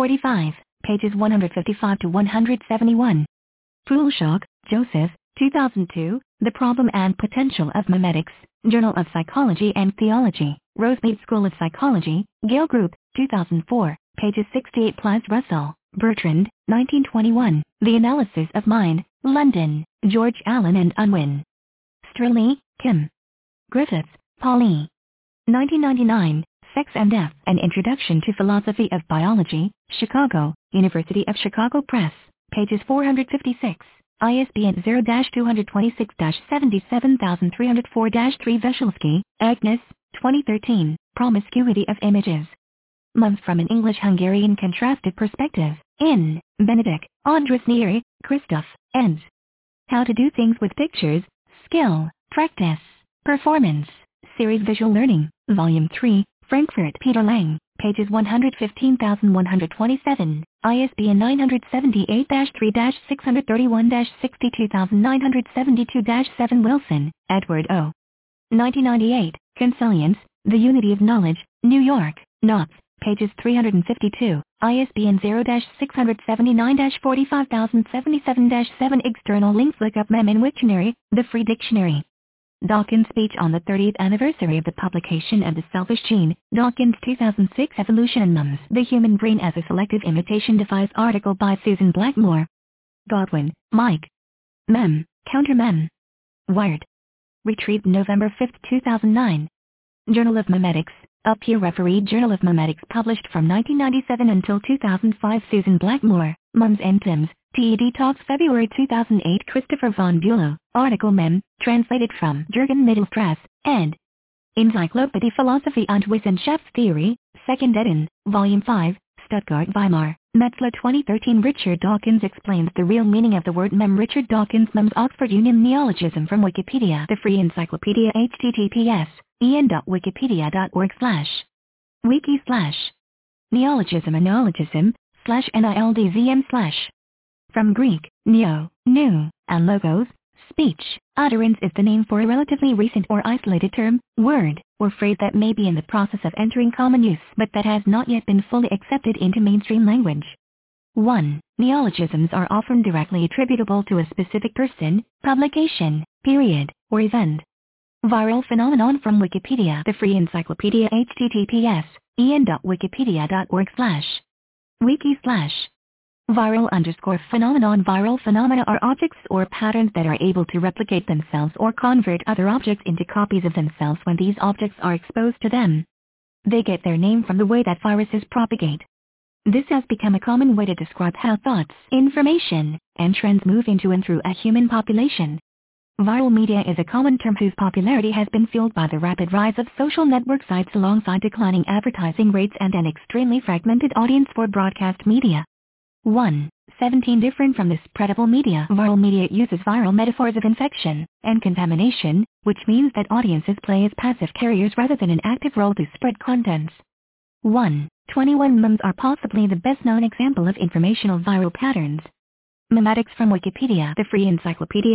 45, pages 155 to 171. Prulshock, Joseph, 2002, The Problem and Potential of Memetics, Journal of Psychology and Theology, Rosemead School of Psychology, Gale Group, 2004, pages 68 plus. Russell, Bertrand, 1921, The Analysis of Mind, London, George Allen and Unwin. Streley, Kim. Griffiths, Polly. 1999, Sex and Death, An Introduction to Philosophy of Biology, Chicago, University of Chicago Press, pages 456, ISBN 0-226-77304-3. Veselski, Agnes, 2013, Promiscuity of Images. Mums from an English-Hungarian Contrasted Perspective, in Benedict, Andras Neri, Christoph, eds. How to Do Things with Pictures, Skill, Practice, Performance, Series Visual Learning, Volume 3, Frankfurt Peter Lang, pages 115127, ISBN 978-3-631-62972-7 Wilson, Edward O. 1998, Consilience, The Unity of Knowledge, New York, Knopf, pages 352, ISBN 0-679-45077-7 External links. Look up Mem in Wiktionary, The Free Dictionary. Dawkins' speech on the 30th anniversary of the publication of The Selfish Gene, Dawkins' 2006 Evolution and Mums, The Human Brain as a Selective Imitation Device article by Susan Blackmore. Godwin, Mike. Mem, Counter Mem. Wired. Retrieved November 5, 2009. Journal of Memetics, a peer-refereed Journal of Memetics published from 1997 until 2005. Susan Blackmore, Mums and Tims, TED Talks February 2008. Christopher von Bülow, article Mem, translated from Jürgen Mittelstrasse, ed. Encyclopädie Philosophie und Wissenschaftstheorie, 2nd ed., Volume 5, Stuttgart Weimar, Metzler 2013. Richard Dawkins explains the real meaning of the word mem. Richard Dawkins, Mem's Oxford Union Neologism from Wikipedia, the free encyclopedia. https://en.wikipedia.org/wiki/neologism /nildzm/ From Greek, neo, new, and logos, speech. Utterance is the name for a relatively recent or isolated term, word, or phrase that may be in the process of entering common use but that has not yet been fully accepted into mainstream language. 1. Neologisms are often directly attributable to a specific person, publication, period, or event. Viral phenomenon from Wikipedia, the free encyclopedia. https://en.wikipedia.org/wiki/ Viral_phenomenon. Viral phenomena are objects or patterns that are able to replicate themselves or convert other objects into copies of themselves when these objects are exposed to them. They get their name from the way that viruses propagate. This has become a common way to describe how thoughts, information, and trends move into and through a human population. Viral media is a common term whose popularity has been fueled by the rapid rise of social network sites alongside declining advertising rates and an extremely fragmented audience for broadcast media. 1. 17 Different from the spreadable media. Viral media uses viral metaphors of infection and contamination, which means that audiences play as passive carriers rather than an active role to spread contents. 1. 21 Memes are possibly the best-known example of informational viral patterns. Memetics from Wikipedia, the free encyclopedia.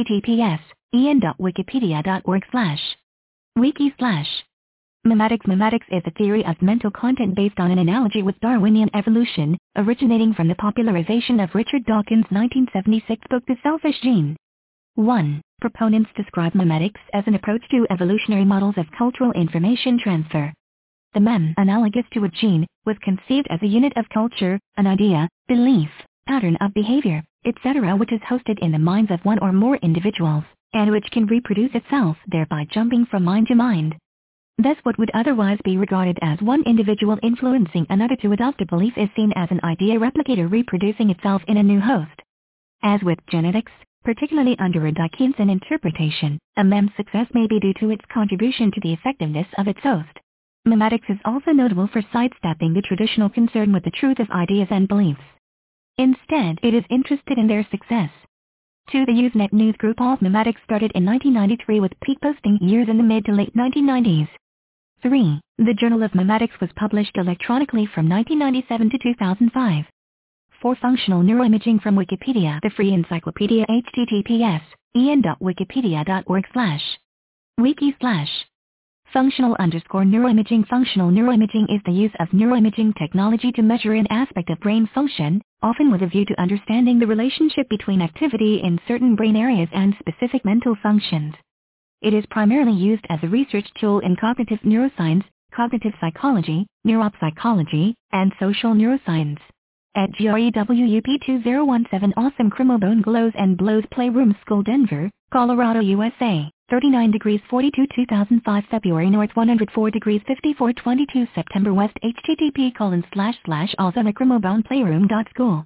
https://en.wikipedia.org/wiki/ Memetics is a theory of mental content based on an analogy with Darwinian evolution, originating from the popularization of Richard Dawkins' 1976 book The Selfish Gene. 1. Proponents describe memetics as an approach to evolutionary models of cultural information transfer. The mem, analogous to a gene, was conceived as a unit of culture, an idea, belief, pattern of behavior, etc. which is hosted in the minds of one or more individuals, and which can reproduce itself, thereby jumping from mind to mind. Thus what would otherwise be regarded as one individual influencing another to adopt a belief is seen as an idea replicator reproducing itself in a new host. As with genetics, particularly under a Dickinson interpretation, a mem's success may be due to its contribution to the effectiveness of its host. Memetics is also notable for sidestepping the traditional concern with the truth of ideas and beliefs. Instead, it is interested in their success. 2. The Usenet news group of memetics started in 1993 with peak posting years in the mid to late 1990s. 3. The Journal of Memetics was published electronically from 1997 to 2005. 4. Functional neuroimaging from Wikipedia, the free encyclopedia. https://en.wikipedia.org/wiki/ Functional_neuroimaging. Functional neuroimaging is the use of neuroimaging technology to measure an aspect of brain function, often with a view to understanding the relationship between activity in certain brain areas and specific mental functions. It is primarily used as a research tool in cognitive neuroscience, cognitive psychology, neuropsychology, and social neuroscience. At GREWUP 2017 Awesome Crimobone Glows and Blows Playroom School, Denver, Colorado, USA. 39 degrees 42 2005 February North 104 degrees 54 22 September West http://awesomecrimoboneplayroom.school